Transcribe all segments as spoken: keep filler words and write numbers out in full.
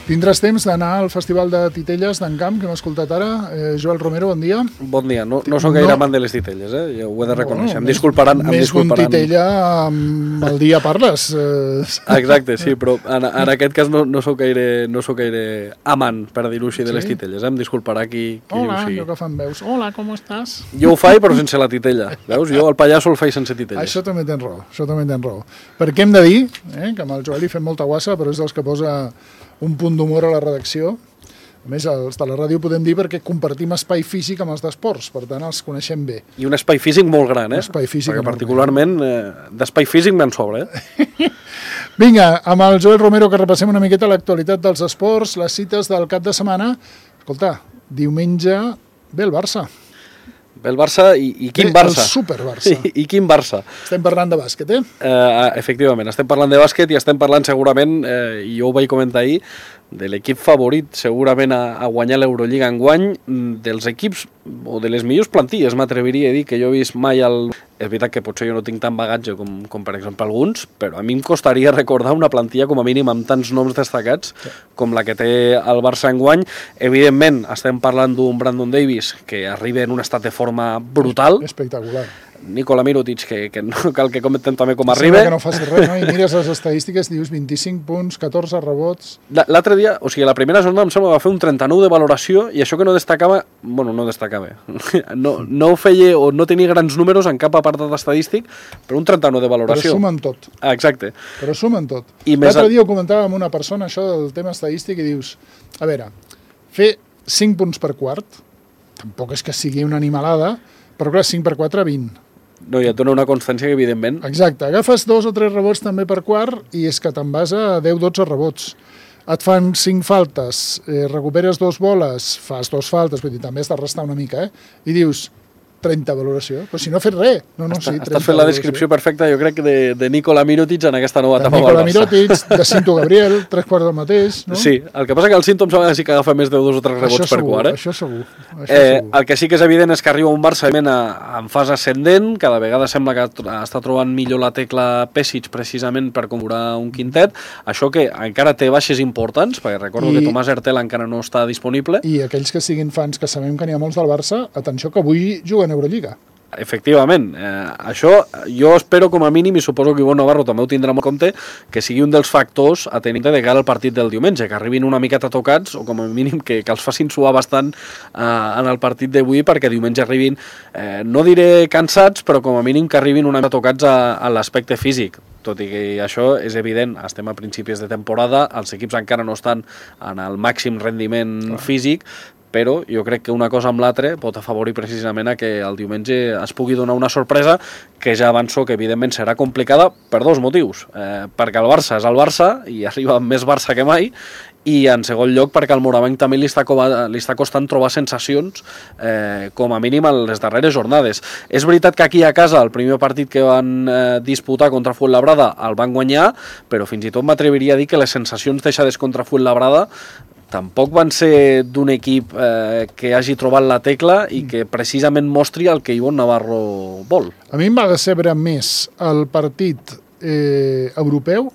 Tindràs temps d'anar al Festival de Titelles d'Encamp, que hem escoltat ara. Eh, Joel Romero, bon dia. Bon dia. No, no sóc gaire No. amant de les titelles, eh? Jo ho he de reconèixer. Bueno, em disculparan. Em Més d'un disculparan. titella amb el dia parles. Eh... Exacte, sí, però en, en aquest cas no, no, sóc gaire, no sóc gaire amant, per dir-ho així, de les Sí? titelles. Eh? Em disculparà qui, qui Hola, ho sigui. allò que fan veus. Hola, com estàs? Jo ho faig, però sense la titella. Veus? Jo el pallasso el faig sense titelles. Això també tens raó, això també tens raó. Perquè hem de dir, eh, que amb el Joel hi fem molta guassa, però és dels que posa un punt d'humor a la redacció. A més, els de la ràdio podem dir perquè compartim espai físic amb els d'esports, per tant els coneixem bé. I un espai físic molt gran, eh? Un espai físic Perquè enorme. particularment eh, d'espai físic me'n sobra, eh? Vinga, amb el Joel Romero, que repassem una miqueta l'actualitat dels esports, les cites del cap de setmana. Escolta, diumenge ve el Barça. Ve el Barça i, i quin Ve Barça? el super-Barça. I, I quin Barça? Estem parlant de bàsquet, eh? Eh, efectivament, estem parlant de bàsquet i estem parlant segurament, eh, i jo ho vaig comentar ahir, de l'equip favorit segurament a, a guanyar l'Eurolliga enguany, dels equips o de les millors plantilles, m'atreviria a dir, que jo he vist mai al... És veritat que potser jo no tinc tant bagatge com, com per exemple alguns, però a mi em costaria recordar una plantilla com a mínim amb tants noms destacats sí. com la que té el Barça enguany. Evidentment, estem parlant d'un Brandon Davis que arriba en un estat de forma brutal. Espectacular. Nikola Mirotic, que, que no cal que comentem també com Sembla arriba. que no faci res, no? I mires les estadístiques, dius vint-i-cinc punts, catorze rebots... L'altre dia, o sigui, la primera jornada em sembla que va fer un trenta-nou de valoració i això que no destacava, bueno, no destacava, no, no feia o no tenia grans números en cap apartat estadístic, però un trenta-nou de valoració. Però sumen tot. Ah, exacte. Però sumen tot. I més L'altre a... dia ho comentava amb una persona, això del tema estadístic, i dius, a veure, fer cinc punts per quart, tampoc és que sigui una animalada, però clar, cinc per quatre, vint. No, ja et dona una constància que, evidentment... Exacte, agafes dos o tres rebots també per quart i és que te'n vas a deu o dotze rebots. Et fan cinc faltes, eh, recuperes dos boles, fas dos faltes, vull dir, també has de restar una mica, eh? I dius, trenta valoració. Però si no has fet res. No, no, Està, sí, estàs fent la descripció perfecta, jo crec, de, de Nikola Mirotic en aquesta nova de etapa Nikola amb el Barça. Mirotic, de Cinto Gabriel, tres quarts del mateix, no? Sí, el que passa que el Cinto em sembla que sí que agafa més de dos o tres rebots això per segur, quart, eh? Això segur, això Eh, segur. el que sí que és evident és que arriba un Barça en fase ascendent, cada vegada sembla que està trobant millor la tecla Pesic precisament per configurar un quintet, això que encara té baixes importants, perquè recordo I... que Tomàs Hertel encara no està disponible. I aquells que siguin fans, que sabem que n'hi ha molts del Barça, atenció que avui juguen a Eurolliga. Efectivament, eh, això jo espero com a mínim, i suposo que Ivonne Navarro també ho tindrà en compte, que sigui un dels factors a tenir de cara al partit del diumenge, que arribin una miqueta tocats o com a mínim que, que els facin suar bastant eh, en el partit d'avui perquè diumenge arribin, eh, no diré cansats, però com a mínim que arribin una mica tocats a, a l'aspecte físic. Tot i que això és evident, estem a principis de temporada, els equips encara no estan en el màxim rendiment Clar. físic, però jo crec que una cosa amb l'altra pot afavorir precisament a que el diumenge es pugui donar una sorpresa que ja avanço que evidentment serà complicada per dos motius. Eh, perquè el Barça és el Barça i arriba més Barça que mai, i en segon lloc perquè al Morabanc també li està, li està costant trobar sensacions eh, com a mínim en les darreres jornades. És veritat que aquí a casa el primer partit que van eh, disputar contra Fuenlabrada el van guanyar, però fins i tot m'atreviria a dir que les sensacions deixades contra Fuenlabrada tampoc van ser d'un equip eh, que hagi trobat la tecla i que precisament mostri el que Ivonne Navarro vol. A mi em va decebre més el partit eh, europeu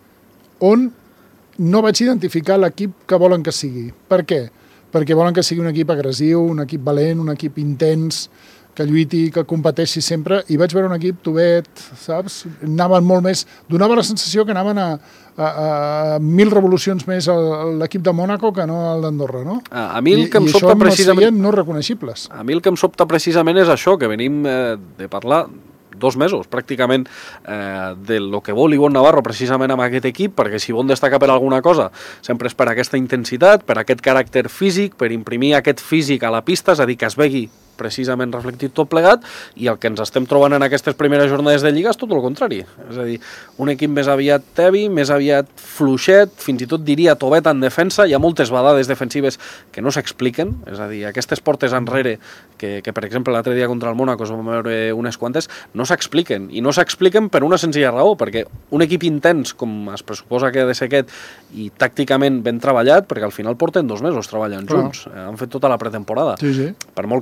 on no vaig identificar l'equip que volen que sigui. Per què? Perquè volen que sigui un equip agressiu, un equip valent, un equip intens, que lluiti, que competeixi sempre, i vaig veure un equip tovet, saps? Anaven molt més... Donava la sensació que anaven a, a, a mil revolucions més a l'equip de Mònaco que no al d'Andorra, no? A, a mi el que em I, sobta i això precisament... em feien no reconeixibles. A mi el que em sobta precisament és això, que venim eh, de parlar dos mesos, pràcticament, eh, de lo que vol Ivonne Navarro precisament amb aquest equip, perquè si vol destacar per alguna cosa, sempre és per aquesta intensitat, per aquest caràcter físic, per imprimir aquest físic a la pista, és a dir, que es vegi precisament reflectit tot plegat, i el que ens estem trobant en aquestes primeres jornades de Lliga és tot el contrari. És a dir, un equip més aviat tebi, més aviat fluixet, fins i tot diria tovet en defensa. Hi ha moltes badades defensives que no s'expliquen, és a dir, aquestes portes enrere, que, que per exemple l'altre dia contra el Mónaco es van veure unes quantes, no s'expliquen, i no s'expliquen per una senzilla raó, perquè un equip intens, com es pressuposa que ha de ser aquest, i tàcticament ben treballat, perquè al final porten dos mesos treballant junts, han fet tota la pretemporada. Sí, sí. Per molt que no es conegui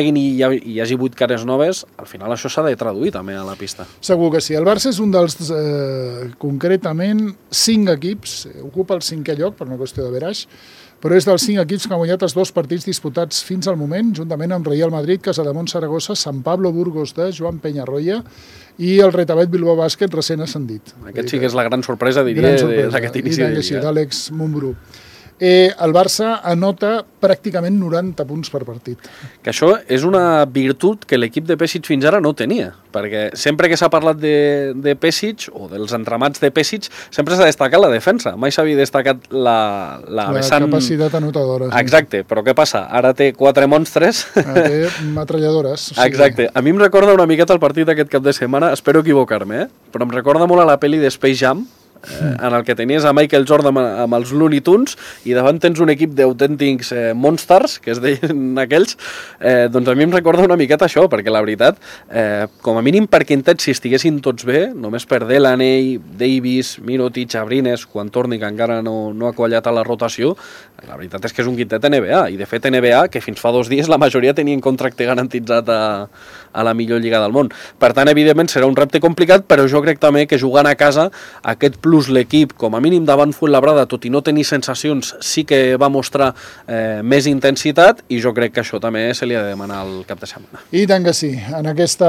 pleguin i hi, ha, hi hagi vuit cares noves, al final això s'ha de traduir també a la pista. Segur que sí. El Barça és un dels, eh, concretament, cinc equips, ocupa el cinquè lloc per una qüestió de veraix, però és dels cinc equips que han guanyat els dos partits disputats fins al moment, juntament amb Real Madrid, Casademont Saragossa, Sant Pablo Burgos de Joan Peñarroya i el Retavet Bilbao Bàsquet recent ascendit. Aquest sí que és la gran sorpresa, diria, d'aquest inici de Lliga. D'Àlex Mumbrú. Eh, el Barça anota pràcticament noranta punts per partit. Que això és una virtut que l'equip de Pesic fins ara no tenia, perquè sempre que s'ha parlat de, de Pesic o dels entramats de Pesic, sempre s'ha destacat la defensa, mai s'havia destacat la, la, la vessant... capacitat anotadora. Sí. Exacte, però què passa? Ara té quatre monstres. Ara té metralladores. O sigui... Exacte. A mi em recorda una miqueta el partit d'aquest cap de setmana, espero equivocar-me, eh? Però em recorda molt a la pel·li de Space Jam, Eh, en el que tenies a Michael Jordan amb els Looney Tunes i davant tens un equip d'autèntics eh, monsters, que es deien aquells, eh, doncs a mi em recorda una miqueta això, perquè la veritat, eh, com a mínim per quintet, si estiguessin tots bé, només per Delaney, Davis, Mirotic, Abrines, quan torni, que encara no, no ha quallat a la rotació, la veritat és que és un quintet N B A, i de fet N B A, que fins fa dos dies la majoria tenien contracte garantitzat a, a la millor lliga del món. Per tant, evidentment, serà un repte complicat, però jo crec també que jugant a casa, aquest plus l'equip, com a mínim davant Fuenlabrada, tot i no tenir sensacions, sí que va mostrar eh, més intensitat, i jo crec que això també se li ha de demanar al cap de setmana. I tant que sí. En aquesta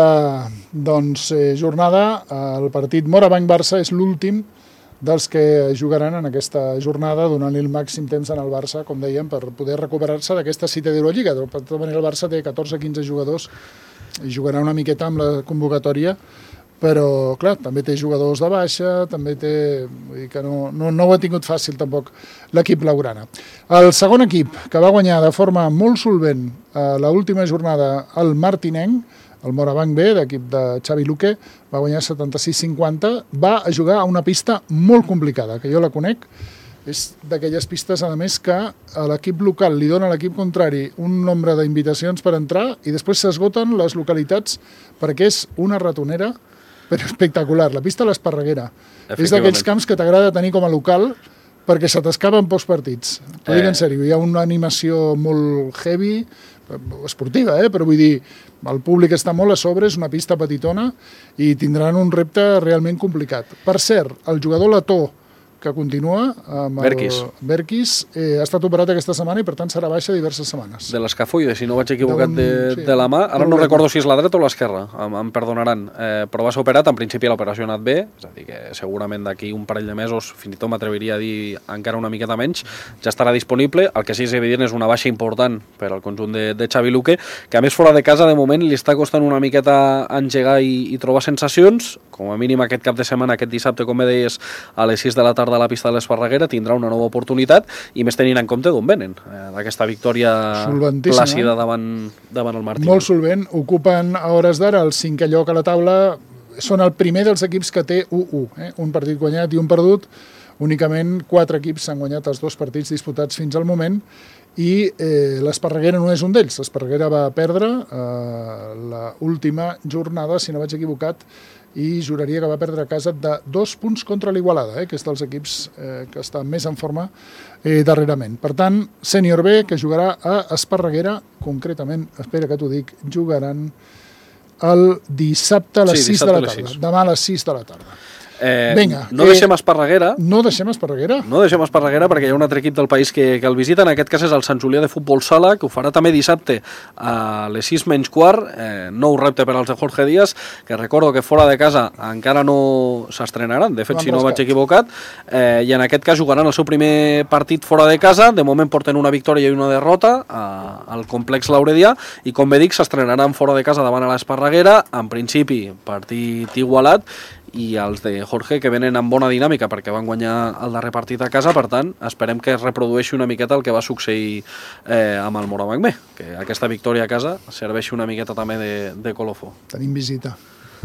doncs, eh, jornada, el partit Morabanc-Barça és l'últim dels que jugaran en aquesta jornada, donant-li el màxim temps en el Barça, com dèiem, per poder recuperar-se d'aquesta cita d'Eurolliga. De tota manera, el Barça té catorze quinze jugadors i jugarà una miqueta amb la convocatòria, però, clar, també té jugadors de baixa, també té... Vull dir que no, no, no ho ha tingut fàcil, tampoc, l'equip blaugrana. El segon equip, que va guanyar de forma molt solvent a l'última jornada el Martinenc, el Morabanc B, d'equip de Xavi Luque, va guanyar setanta-sis cinquanta, va a jugar a una pista molt complicada, que jo la conec. És d'aquelles pistes, a més, que a l'equip local li dona a l'equip contrari un nombre d'invitacions per entrar i després s'esgoten les localitats perquè és una ratonera, però espectacular. La pista a l'Esparreguera. És d'aquells camps que t'agrada tenir com a local perquè se t'escapen pocs partits. T'ho dic en sèrio, hi ha una animació molt heavy, esportiva, eh? Però vull dir, el públic està molt a sobre, és una pista petitona i tindran un repte realment complicat. Per cert, el jugador letó que continua amb el Berkis, Berkis eh, ha estat operat aquesta setmana i per tant serà baixa diverses setmanes. De l'escafoide, si no vaig equivocat de, sí, de la mà, ara no recordo si és la dreta o l'esquerra, em, em perdonaran, eh, però va ser operat, en principi l'operació ha anat bé, és a dir que segurament d'aquí un parell de mesos, fins i tot m'atreviria a dir encara una miqueta menys, ja estarà disponible. El que sí és evident és una baixa important per al conjunt de, de Xavi Luque, que a més fora de casa de moment li està costant una miqueta engegar i, i trobar sensacions, com a mínim aquest cap de setmana, aquest dissabte, com bé deies, a les sis de la tarda a la pista de l'Esparreguera, tindrà una nova oportunitat, i més tenint en compte d'on venen, eh, d'aquesta victòria plàcida eh? davant, davant el Martí. Molt solvent, ocupen a hores d'ara el cinquè lloc a la taula, són el primer dels equips que té u u, eh? un partit guanyat i un perdut, únicament quatre equips han guanyat els dos partits disputats fins al moment, i eh, l'Esparreguera no és un d'ells. L'Esparreguera va perdre eh, l'última jornada, si no vaig equivocat, i juraria que va perdre a casa de dos punts contra l'Igualada, eh, que és dels equips eh, que estan més en forma eh, darrerament. Per tant, Sènior B, que jugarà a Esparreguera, concretament, espera que t'ho dic, jugaran el dissabte a les sí, sis de la tarda. Demà a les sis de la tarda. Eh, Vinga, no deixem Esparreguera. No deixem Esparreguera. No deixem Esparreguera perquè hi ha un altre equip del país que, que el visita, en aquest cas és el Sant Julià de Futbol Sala, que ho farà també dissabte a les sis menys quart, eh, nou repte per als de Jorge Díaz, que recordo que fora de casa encara no s'estrenaran, de fet, si no vaig equivocat, eh, i en aquest cas jugaran el seu primer partit fora de casa, de moment porten una victòria i una derrota a, al complex Lauredià, i com bé dic, s'estrenaran fora de casa davant a l'Esparreguera, en principi partit igualat, i els de Jorge, que venen amb bona dinàmica perquè van guanyar el darrer partit a casa. Per tant, esperem que es reprodueixi una miqueta el que va succeir eh, amb el Morabanc B, que aquesta victòria a casa serveixi una miqueta també de, de colofó. Tenim visita.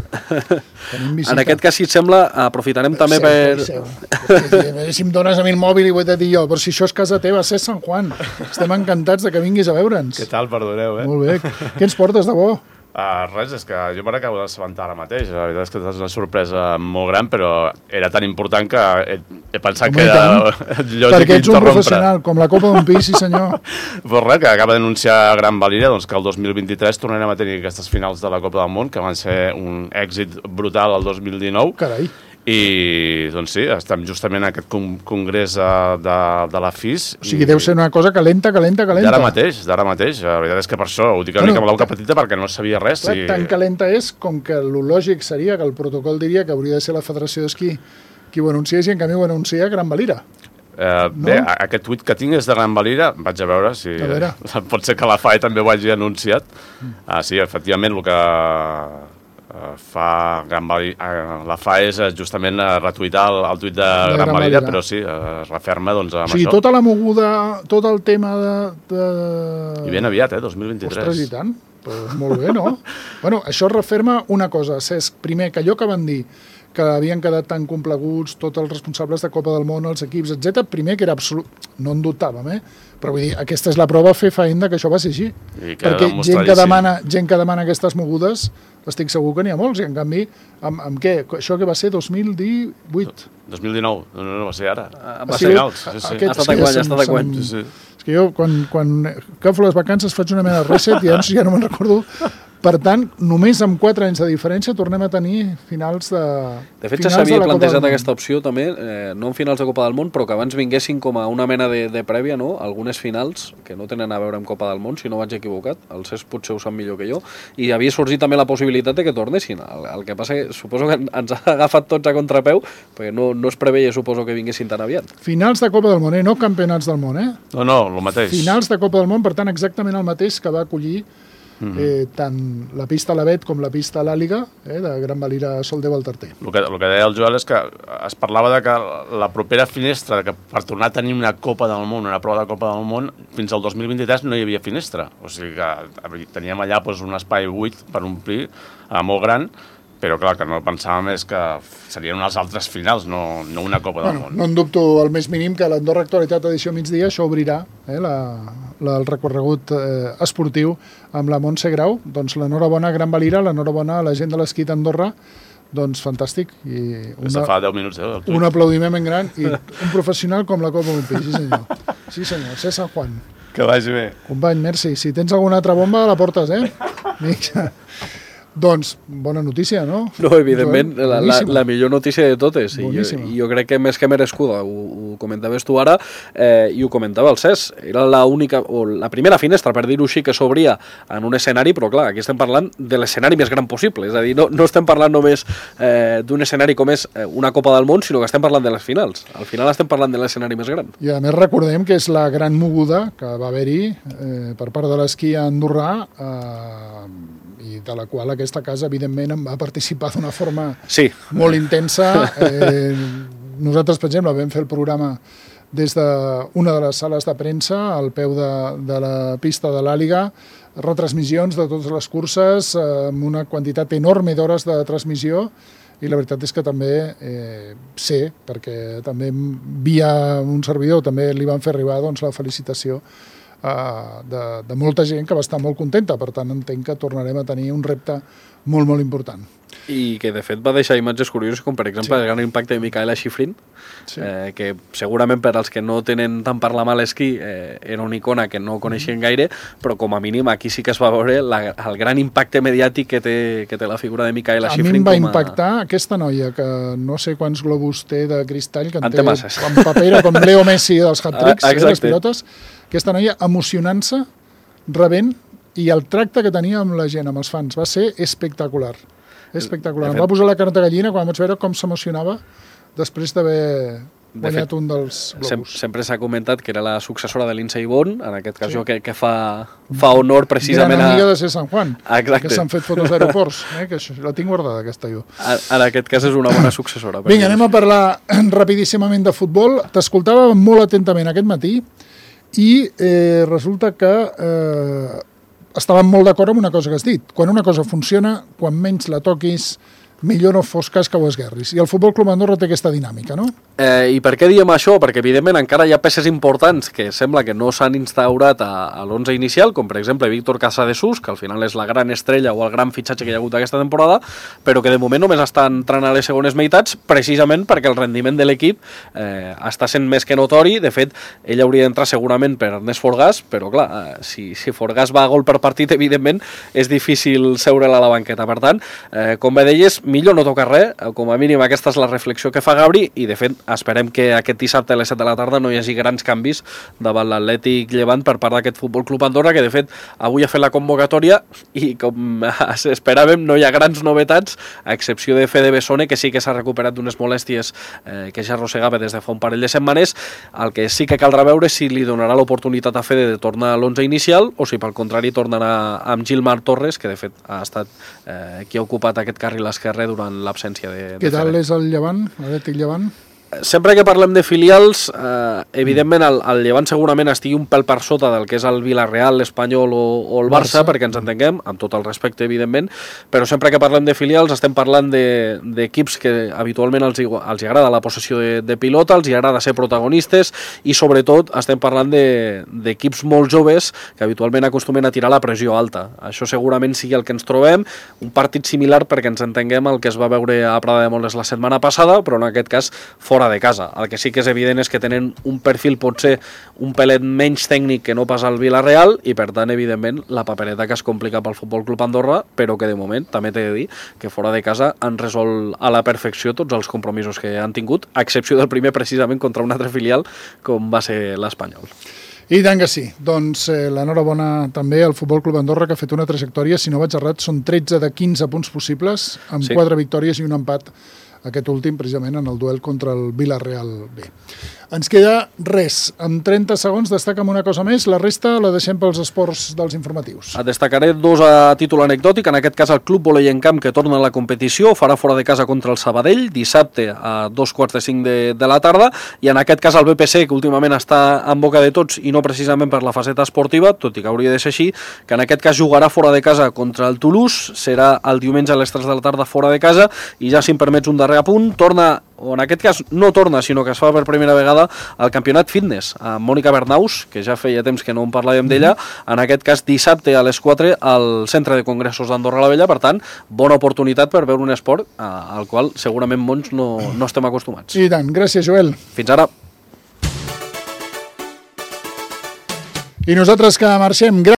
Tenim visita. En aquest cas, si et sembla, aprofitarem també seu, per... Seu. Si em dones a mi el mòbil i ho he de dir jo, però si això és casa teva, és Sant Juan. Estem encantats de que vinguis a veure'ns. Què tal, perdoneu, eh? Molt bé. Què ens portes de bo? Uh, res, és que jo me n'acabo d'assabentar ara mateix. La veritat és que és una sorpresa molt gran, però era tan important que he, he pensat Home, que era lògic perquè ets un interrompre. professional, com la Copa d'un Pi, sí senyor. Però res, que acaba d'anunciar Gran Valira doncs, que el dos mil vint-i-tres tornarem a tenir aquestes finals de la Copa del Món, que van ser un èxit brutal el dos mil dinou. Carai. I, doncs sí, estem justament en aquest con congrés de, de, de la F I S. O sigui, i... deu ser una cosa calenta, calenta, calenta. D'ara mateix, d'ara mateix. La veritat és que per això ho dic una bueno, mica amb l'auca petita perquè no sabia res. Clar, i... Tan calenta és com que el lògic seria que el protocol diria que hauria de ser la Federació d'Esquí qui ho anunciés i en canvi ho anuncia Gran Valira. Eh, no? Bé, aquest tuit que tinc és de Gran Valira, vaig a veure si... A veure. Pot ser que la F A E també ho hagi anunciat. Mm. Ah, sí, efectivament, el que... Uh, fa Gran Valira, uh, la F A E és justament uh, retuitar el, el tuit de, de Gran, Gran Valira, però sí, uh, es referma doncs, amb o sigui, això. Tota la moguda, tot el tema de... de... I ben aviat, eh, dos mil vint-i-tres. Ostres, i tant. Pues molt bé, no? Bueno, això referma una cosa, Cesc. Primer, que allò que van dir que havien quedat tan compleguts tots els responsables de Copa del Món, els equips, etcètera. Primer, que era absolut... No en dubtàvem, eh? Però vull dir, aquesta és la prova fefaent que això va ser així. Perquè gent que, demana, gent que demana aquestes mogudes, estic segur que n'hi ha molts, i en canvi, amb, amb què? Això que va ser dos mil divuit? dos mil dinou, no, no, no va ser ara. Ah, va ser finals, sí, sí. Ha estat enguany, ha estat enguany. Sí, sí. És que jo, quan, quan agafo les vacances, faig una mena de reset i ja no, ja no me'n recordo. Per tant, només amb quatre anys de diferència tornem a tenir finals de... De fet, ja s'havia plantejat aquesta opció també, eh, no en finals de Copa del Món, però que abans vinguessin com a una mena de, de prèvia, no? Algunes finals que no tenen a veure amb Copa del Món, si no vaig equivocat, el Cesc potser ho sap millor que jo, i havia sorgit també la possibilitat de que tornessin. El, el que passa que suposo que ens ha agafat tots a contrapeu, perquè no, no es preveia, suposo, que vinguessin tan aviat. Finals de Copa del Món, eh? No campionats del món, eh? No, no, el mateix. Finals de Copa del Món, per tant, exactament el mateix que va acollir eh, tant la pista a l'Avet com la pista a l'Àliga, eh, de Gran Valira Sol de Valtarter. El que, el que deia el Joel és que es parlava de que la propera finestra, que per tornar a tenir una Copa del Món, una prova de Copa del Món, fins al dos mil vint-i-tres no hi havia finestra. O sigui que teníem allà doncs, un espai buit per omplir, eh, molt gran, però clar, que no pensàvem és que serien unes altres finals, no, no una Copa del bueno, Món. No en dubto el més mínim que l'Andorra Actualitat edició migdia això obrirà eh, la, la, el recorregut eh, esportiu amb la Montse Grau. Doncs l'enhorabona a Gran Valira, l'enhorabona a la gent de l'esquí d'Andorra, doncs fantàstic. I una, Des de fa deu minuts, eh? Un aplaudiment ben gran i un professional com la Copa Olímpic, sí senyor. Sí senyor, César Juan. Que vagi bé. Company, merci. Si tens alguna altra bomba, la portes, eh? Mica. Doncs, bona notícia, no? No, evidentment, la, la, la millor notícia de totes. I jo, jo crec que més que merescuda, ho, ho comentaves tu ara, eh, i ho comentava el Cesc. Era la única, o la primera finestra, per dir-ho així, que s'obria en un escenari, però clar, aquí estem parlant de l'escenari més gran possible. És a dir, no, no estem parlant només eh, d'un escenari com és una Copa del Món, sinó que estem parlant de les finals. Al final estem parlant de l'escenari més gran. I a més recordem que és la gran moguda que va haver-hi eh, per part de l'esquí andorrà, eh, i de la qual aquesta casa, evidentment, va participar d'una forma sí. molt intensa. Eh, nosaltres, per exemple, vam fer el programa des d'una de les sales de premsa, al peu de, de la pista de l'Àliga, retransmissions de totes les curses, eh, amb una quantitat enorme d'hores de transmissió, i la veritat és que també eh, sé, perquè també via un servidor també li van fer arribar doncs, la felicitació Uh, de, de molta gent que va estar molt contenta, per tant entenc que tornarem a tenir un repte molt, molt important. I que de fet va deixar imatges curioses com per exemple sí. el gran impacte de Micaela Schifrin, sí. eh, que segurament per als que no tenen tant parlar mal esquí eh, era una icona que no coneixien gaire, però com a mínim aquí sí que es va veure la, el gran impacte mediàtic que té, que té la figura de Micaela Schifrin. A mi em va a... impactar aquesta noia que no sé quants globus té de cristall, que en, en té masses. amb papera com Leo Messi dels hat-tricks, ah, eh, les pilotes. Aquesta noia emocionant-se, rebent, i el tracte que tenia amb la gent, amb els fans, va ser espectacular. Espectacular. Em va posar la carn de gallina quan vaig veure com s'emocionava després d'haver guanyat un dels globus. Sempre s'ha comentat que era la successora de Lindsey Vonn, en aquest cas sí. que, que fa, fa honor precisament Gran a... amiga de C. San Juan, exacte. Que s'han fet fotos d'aeroports, eh? Que això, la tinc guardada, aquesta jo. En aquest cas és una bona successora. Vinga, anem a parlar rapidíssimament de futbol. T'escoltava molt atentament aquest matí, i eh, resulta que eh, estàvem molt d'acord amb una cosa que has dit. Quan una cosa funciona, quan menys la toquis, millor no fos cas que ho esguerris. I el Futbol Club Andorra té aquesta dinàmica, no? Eh, I per què diem això? Perquè, evidentment, encara hi ha peces importants que sembla que no s'han instaurat a, a l'onze inicial, com, per exemple, Víctor Casadesús, que al final és la gran estrella o el gran fitxatge que hi ha hagut aquesta temporada, però que de moment només està entrant a les segones meitats, precisament perquè el rendiment de l'equip eh, està sent més que notori. De fet, ell hauria d'entrar segurament per Ernest Forgàs, però, clar, eh, si, si Forgàs va a gol per partit, evidentment, és difícil seure-la a la banqueta. Per tant, eh, com bé deies, millor no tocar res, com a mínim aquesta és la reflexió que fa Gabri, i de fet esperem que aquest dissabte a les set de la tarda no hi hagi grans canvis davant l'Atlètic Llevant per part d'aquest Futbol Club Andorra, que de fet avui ha fet la convocatòria i com esperàvem no hi ha grans novetats, a excepció de Fede Bessone, que sí que s'ha recuperat d'unes molèsties eh, que ja arrossegava des de fa un parell de setmanes. El que sí que caldrà veure si li donarà l'oportunitat a Fede de tornar a l'onze inicial o si pel contrari tornarà amb Gilmar Torres, que de fet ha estat eh, qui ha ocupat aquest carril esquerre durant l'absència de, de Què tal és el Llevant, l'Atlètic Llevant? Sempre que parlem de filials, eh, evidentment el, el Llevant segurament estigui un pèl per sota del que és el Villarreal, l'Espanyol o, o el Barça, Barça, perquè ens entenguem, amb tot el respecte, evidentment, però sempre que parlem de filials estem parlant d'equips de, que habitualment els, els agrada la possessió de, de pilota, els agrada ser protagonistes i sobretot estem parlant d'equips de, molt joves que habitualment acostumen a tirar la pressió alta. Això segurament sigui el que ens trobem, un partit similar perquè ens entenguem al que es va veure a Prada de Moles la setmana passada, però en aquest cas fora de casa. El que sí que és evident és que tenen un perfil potser un pelet menys tècnic que no pas al Villarreal i per tant, evidentment, la papereta que es complica pel Futbol Club Andorra, però que de moment també t'he de dir que fora de casa han resolt a la perfecció tots els compromisos que han tingut, a excepció del primer precisament contra un altre filial com va ser l'Espanyol. I tant que sí. Doncs eh, l'enhorabona també al Futbol Club Andorra, que ha fet una trajectòria, si no vaig errat, són tretze de quinze punts possibles, amb sí. quatre victòries i un empat, aquest últim precisament en el duel contra el Villarreal B. Ens queda res. En trenta segons destaca'm una cosa més, la resta la deixem pels esports dels informatius. Et destacaré dos a títol anecdòtic, en aquest cas el Club Volei en Camp, que torna a la competició, farà fora de casa contra el Sabadell, dissabte a dos quarts de cinc de, de la tarda, i en aquest cas el B P C, que últimament està en boca de tots i no precisament per la faceta esportiva, tot i que hauria de ser així, que en aquest cas jugarà fora de casa contra el Toulouse, serà el diumenge a les tres de la tarda fora de casa, i ja si em permets un darrer apunt, torna, o en aquest cas no torna, sinó que es fa per primera vegada al campionat fitness, amb Mònica Bernaus, que ja feia temps que no en parlàvem d'ella, en aquest cas dissabte a les quatre al Centre de Congressos d'Andorra la Vella, per tant, bona oportunitat per veure un esport al qual segurament molts no, no estem acostumats. I tant, gràcies Joel. Fins ara. I nosaltres que marxem, gràcies.